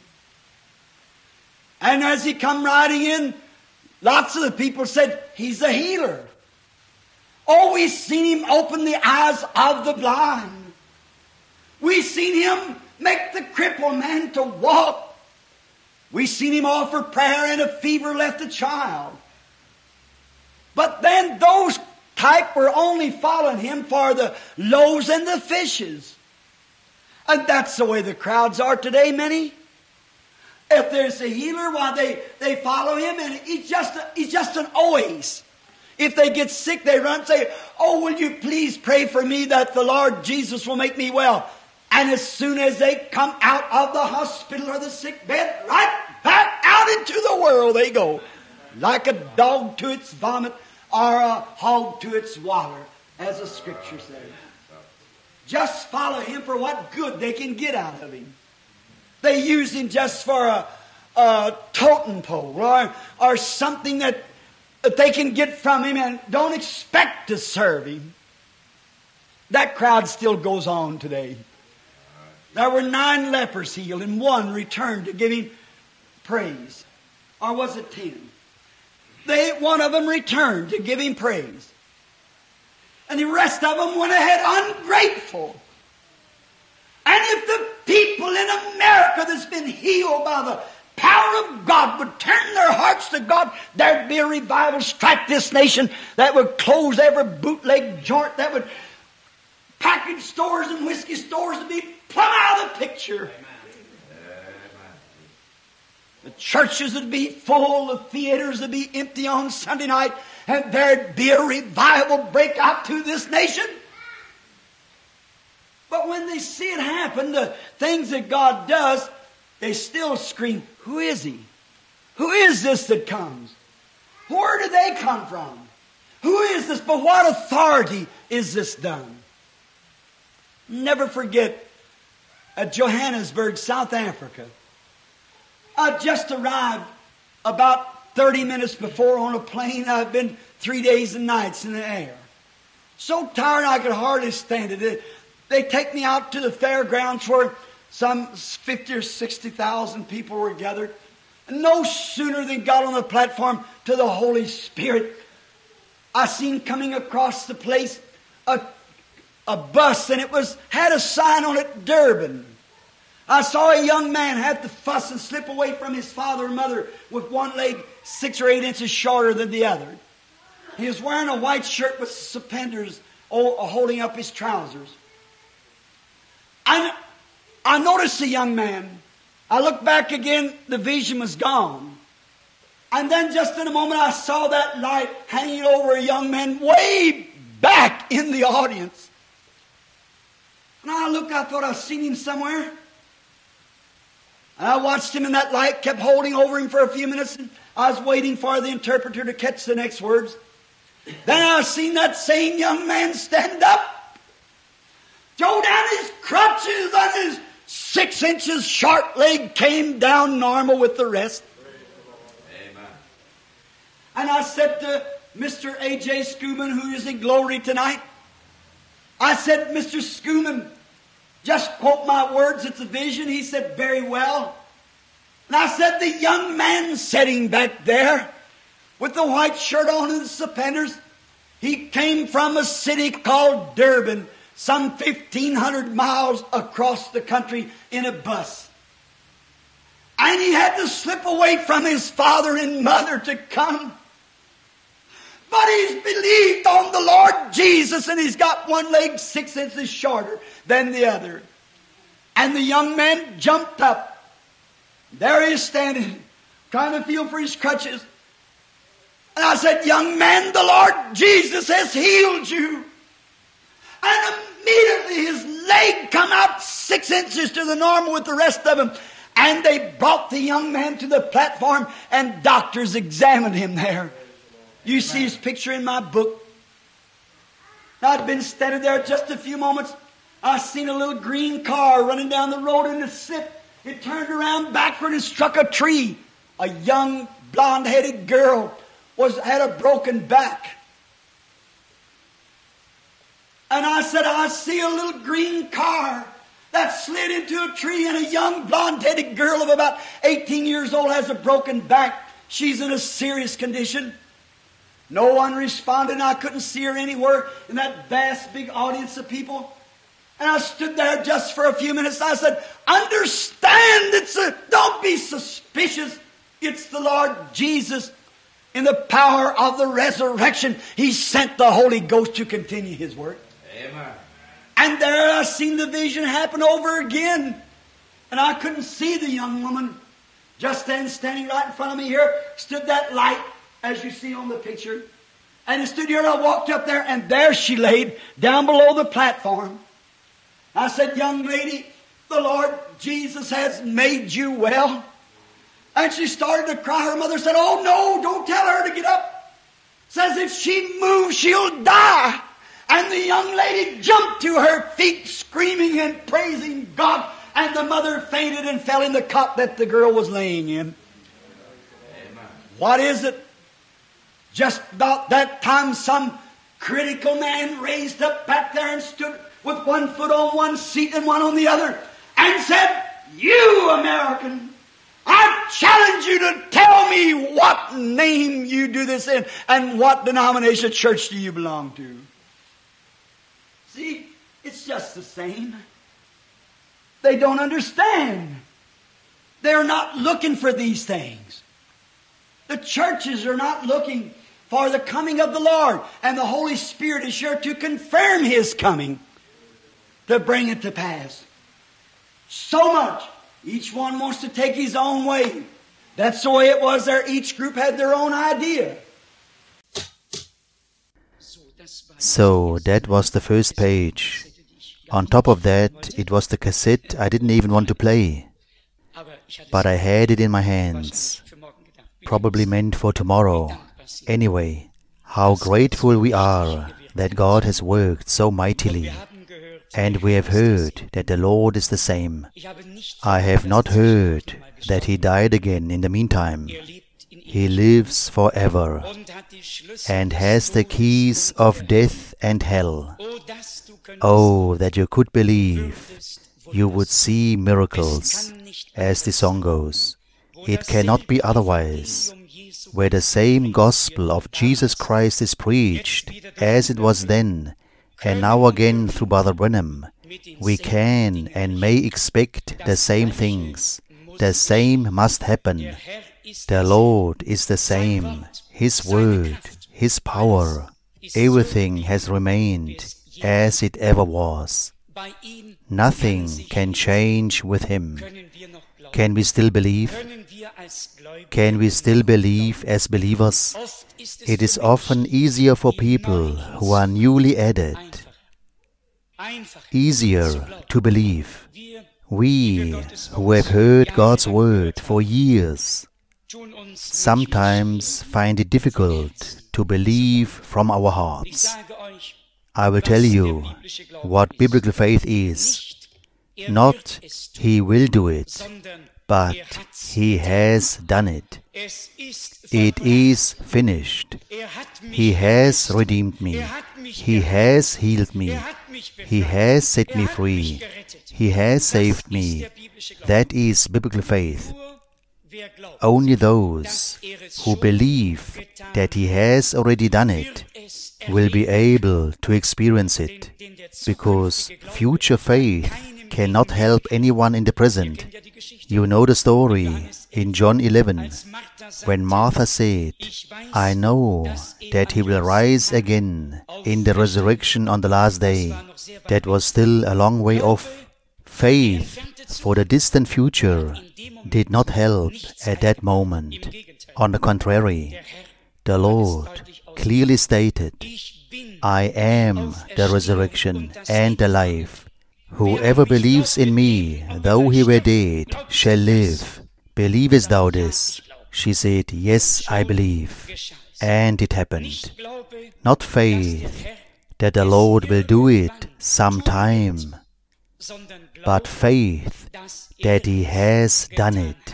And as He come riding in, lots of the people said, He's a healer. Oh, we've seen Him open the eyes of the blind. We've seen Him make the crippled man to walk. We've seen Him offer prayer and a fever left a child. But then those type were only following Him for the loaves and the fishes. And that's the way the crowds are today, many. If there's a healer, why they, they follow Him, and He's just, a, he's just an oasis. If they get sick, they run and say, oh, will you please pray for me that the Lord Jesus will make me well? And as soon as they come out of the hospital or the sick bed, right back out into the world they go. Like a dog to its vomit or a hog to its water, as the Scripture says. Just follow Him for what good they can get out of Him. They use Him just for a, a totem pole or, or something that that they can get from Him and don't expect to serve Him. That crowd still goes on today. There were nine lepers healed and one returned to give Him praise. Or was it ten? They, one of them returned to give Him praise. And the rest of them went ahead ungrateful. And if the people in America that's been healed by the power of God would turn their hearts to God, there'd be a revival strike this nation that would close every bootleg joint, that would package stores and whiskey stores would be plumb out of the picture. The churches would be full, the theaters would be empty on Sunday night, and there'd be a revival break out to this nation. But when they see it happen, the things that God does, they still scream, who is He? Who is this that comes? Where do they come from? Who is this? By what authority is this done? Never forget, at Johannesburg, South Africa, I just arrived about thirty minutes before on a plane. I've been three days and nights in the air. So tired I could hardly stand it. They take me out to the fairgrounds where some fifty or sixty thousand people were gathered. And no sooner than got on the platform to the Holy Spirit, I seen coming across the place a, a bus, and it was had a sign on it, Durban. I saw a young man have to fuss and slip away from his father and mother with one leg six or eight inches shorter than the other. He was wearing a white shirt with suspenders holding up his trousers. I, I noticed the young man. I looked back again, the vision was gone. And then just in a moment I saw that light hanging over a young man way back in the audience. And I looked, I thought I'd seen him somewhere. And I watched him in that light, kept holding over him for a few minutes, and I was waiting for the interpreter to catch the next words. Then I seen that same young man stand up, throw down his crutches, and his six inches short leg came down normal with the rest. Amen. And I said to Mister A J Schumann, who is in glory tonight, I said, Mister Schumann, just quote my words, it's a vision. He said, very well. And I said, the young man sitting back there with the white shirt on and the suspenders, he came from a city called Durban, some fifteen hundred miles across the country in a bus. And he had to slip away from his father and mother to come. But he's believed on the Lord Jesus, and he's got one leg six inches shorter than the other. And the young man jumped up. There he is standing, trying to feel for his crutches. And I said, young man, the Lord Jesus has healed you. And immediately his leg come out six inches to the normal with the rest of him. And they brought the young man to the platform, and doctors examined him there. You see his picture in my book. I'd been standing there just a few moments. I seen a little green car running down the road, and it slipped. It turned around backward and struck a tree. A young blonde-headed girl was had a broken back. And I said, I see a little green car that slid into a tree, and a young blonde-headed girl of about eighteen years old has a broken back. She's in a serious condition. No one responded, and I couldn't see her anywhere in that vast big audience of people. And I stood there just for a few minutes. I said, understand, it's a, don't be suspicious. It's the Lord Jesus. In the power of the resurrection, He sent the Holy Ghost to continue His work. Amen. And there I seen the vision happen over again. And I couldn't see the young woman. Just then, standing right in front of me here, stood that light, as you see on the picture. And I stood here, and I walked up there, and there she laid, down below the platform. I said, young lady, the Lord Jesus has made you well. And she started to cry. Her mother said, oh no, don't tell her to get up. Says if she moves, she'll die. And the young lady jumped to her feet, screaming and praising God. And the mother fainted and fell in the cot that the girl was laying in. Amen. What is it? Just about that time, some critical man raised up back there and stood with one foot on one seat and one on the other and said, "You American, I challenge you to tell me what name you do this in and what denomination church do you belong to." See, it's just the same. They don't understand. They're not looking for these things. The churches are not looking for the coming of the Lord, and the Holy Spirit is here to confirm His coming, to bring it to pass. So much. Each one wants to take his own way. That's the way it was there. Each group had their own idea. So that was the first page. On top of that, it was the cassette I didn't even want to play. But I had it in my hands. Probably meant for tomorrow. Anyway, how grateful we are that God has worked so mightily. And we have heard that the Lord is the same. I have not heard that He died again in the meantime. He lives forever and has the keys of death and hell. Oh, that you could believe. You would see miracles, as the song goes. It cannot be otherwise. Where the same gospel of Jesus Christ is preached, as it was then, and now again through Brother Branham, we can and may expect the same things. The same must happen. The Lord is the same. His word, His power, everything has remained as it ever was. Nothing can change with Him. Can we still believe? Can we still believe as believers? It is often easier for people who are newly added, easier to believe. We who have heard God's word for years sometimes find it difficult to believe from our hearts. I will tell you what biblical faith is. Not He will do it, but He has done it. It is finished. He has redeemed me. He has healed me. He has set me free. He has saved me. That is biblical faith. Only those who believe that He has already done it will be able to experience it, because future faith cannot help anyone in the present. You know the story in John eleven, when Martha said, "I know that He will rise again in the resurrection on the last day." That was still a long way off. Faith for the distant future did not help at that moment. On the contrary, the Lord clearly stated, "I am the resurrection and the life. Whoever believes in me, though he were dead, shall live. Believest thou this?" She said, "Yes, I believe." And it happened. Not faith that the Lord will do it sometime, but faith that He has done it.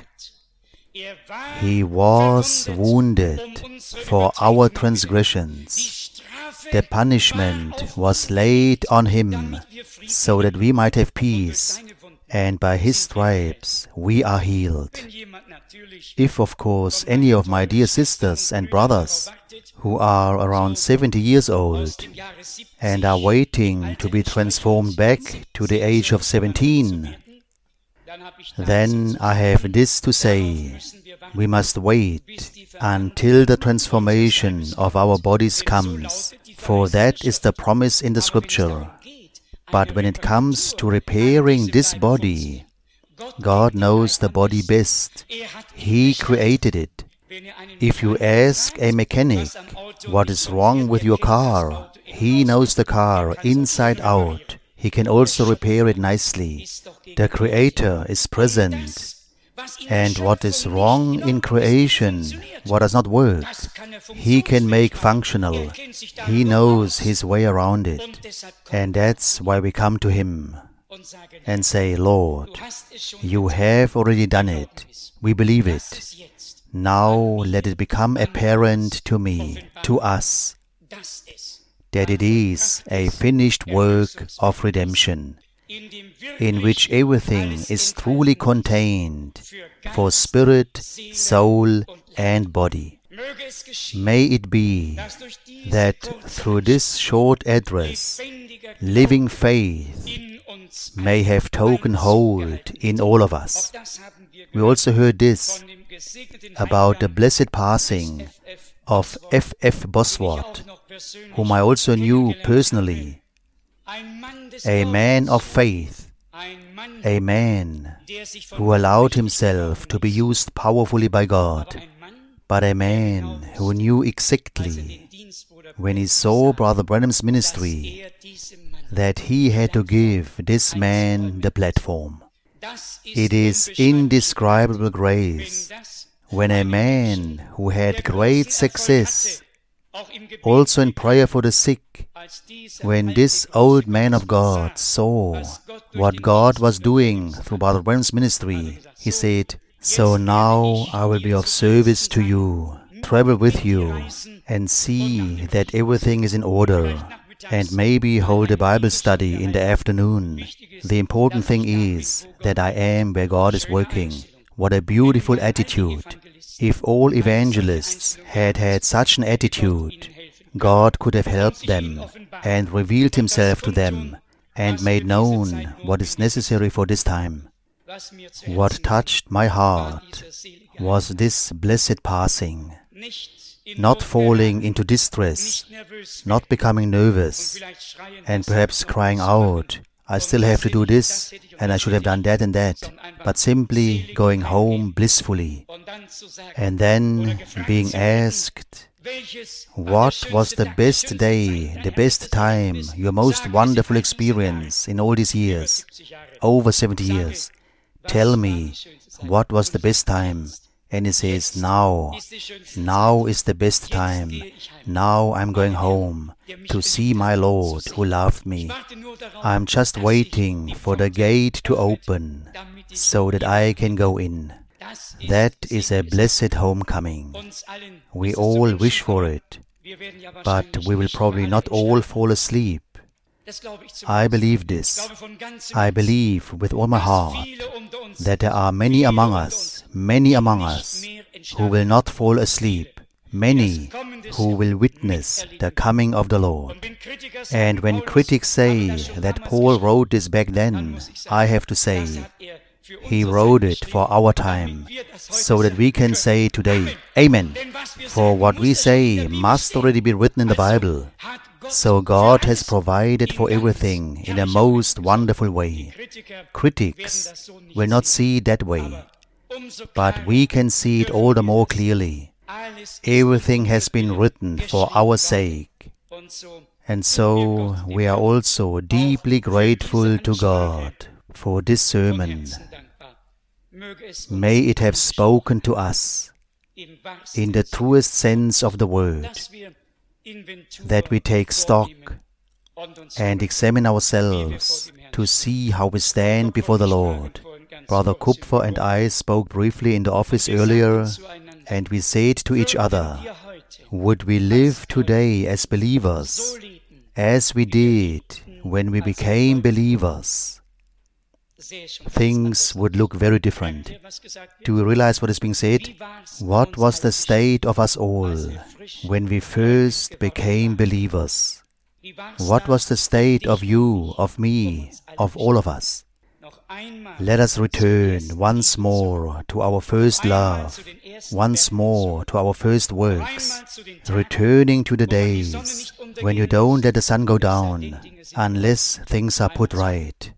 He was wounded for our transgressions. The punishment was laid on Him, so that we might have peace, and by His stripes we are healed. If, of course, any of my dear sisters and brothers who are around seventy years old and are waiting to be transformed back to the age of seventeen, then I have this to say: we must wait until the transformation of our bodies comes, for that is the promise in the Scripture. But when it comes to repairing this body, God knows the body best. He created it. If you ask a mechanic what is wrong with your car, he knows the car inside out. He can also repair it nicely. The Creator is present. And what is wrong in creation, what does not work, He can make functional. He knows His way around it. And that's why we come to Him and say, "Lord, You have already done it. We believe it. Now let it become apparent to me, to us, that it is a finished work of redemption, in which everything is truly contained for spirit, soul, and body. May it be that through this short address, living faith may have taken hold in all of us. We also heard this about the blessed passing of F F Bosworth, whom I also knew personally, a man of faith, a man who allowed himself to be used powerfully by God, but a man who knew exactly, when he saw Brother Branham's ministry, that he had to give this man the platform. It is indescribable grace when a man who had great success, also in prayer for the sick, when this old man of God saw what God was doing through Brother Branham's ministry, he said, "So now I will be of service to you, travel with you, and see that everything is in order, and maybe hold a Bible study in the afternoon. The important thing is that I am where God is working." What a beautiful attitude! If all evangelists had had such an attitude, God could have helped them and revealed Himself to them and made known what is necessary for this time. What touched my heart was this blessed passing, not falling into distress, not becoming nervous, and perhaps crying out, "I still have to do this, and I should have done that and that," but simply going home blissfully, and then being asked, "What was the best day, the best time, your most wonderful experience in all these years, over seventy years? Tell me, what was the best time?" And he says, now, now is the best time. Now I'm going home to see my Lord who loved me. I'm just waiting for the gate to open so that I can go in. That is a blessed homecoming. We all wish for it, but we will probably not all fall asleep. I believe this. I believe with all my heart that there are many among us, many among us, who will not fall asleep, many who will witness the coming of the Lord. And when critics say that Paul wrote this back then, I have to say, he wrote it for our time, so that we can say today, Amen. For what we say must already be written in the Bible. So God has provided for everything in a most wonderful way. Critics will not see it that way, but we can see it all the more clearly. Everything has been written for our sake. And so we are also deeply grateful to God for this sermon. May it have spoken to us in the truest sense of the word, that we take stock and examine ourselves to see how we stand before the Lord. Brother Kupfer and I spoke briefly in the office earlier, and we said to each other, would we live today as believers, as we did when we became believers? Things would look very different. Do we realize what is being said? What was the state of us all when we first became believers? What was the state of you, of me, of all of us? Let us return once more to our first love, once more to our first works, returning to the days when you don't let the sun go down unless things are put right.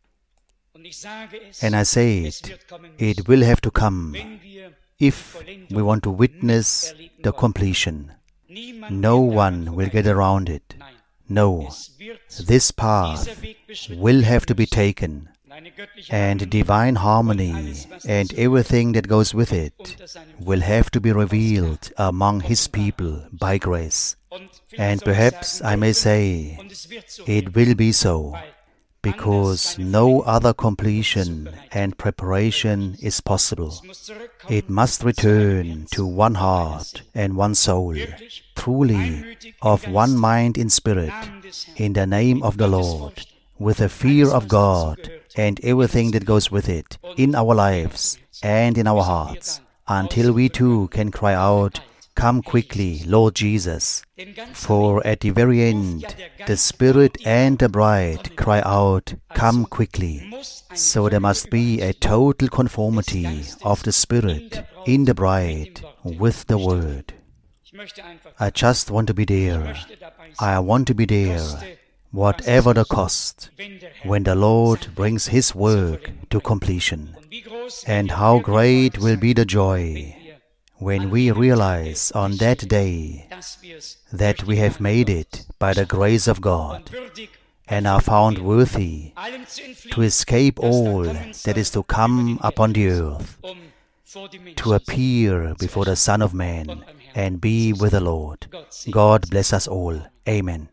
And I say it, it will have to come if we want to witness the completion. No one will get around it. No, this path will have to be taken, and divine harmony and everything that goes with it will have to be revealed among His people by grace. And perhaps I may say, it will be so, because no other completion and preparation is possible. It must return to one heart and one soul, truly of one mind in spirit, in the name of the Lord, with the fear of God and everything that goes with it, in our lives and in our hearts, until we too can cry out, "Come quickly, Lord Jesus." For at the very end, the Spirit and the bride cry out, "Come quickly." So there must be a total conformity of the Spirit in the bride with the Word. I just want to be there. I want to be there, whatever the cost, when the Lord brings His work to completion. And how great will be the joy when we realize on that day that we have made it by the grace of God and are found worthy to escape all that is to come upon the earth, to appear before the Son of Man and be with the Lord. God bless us all. Amen.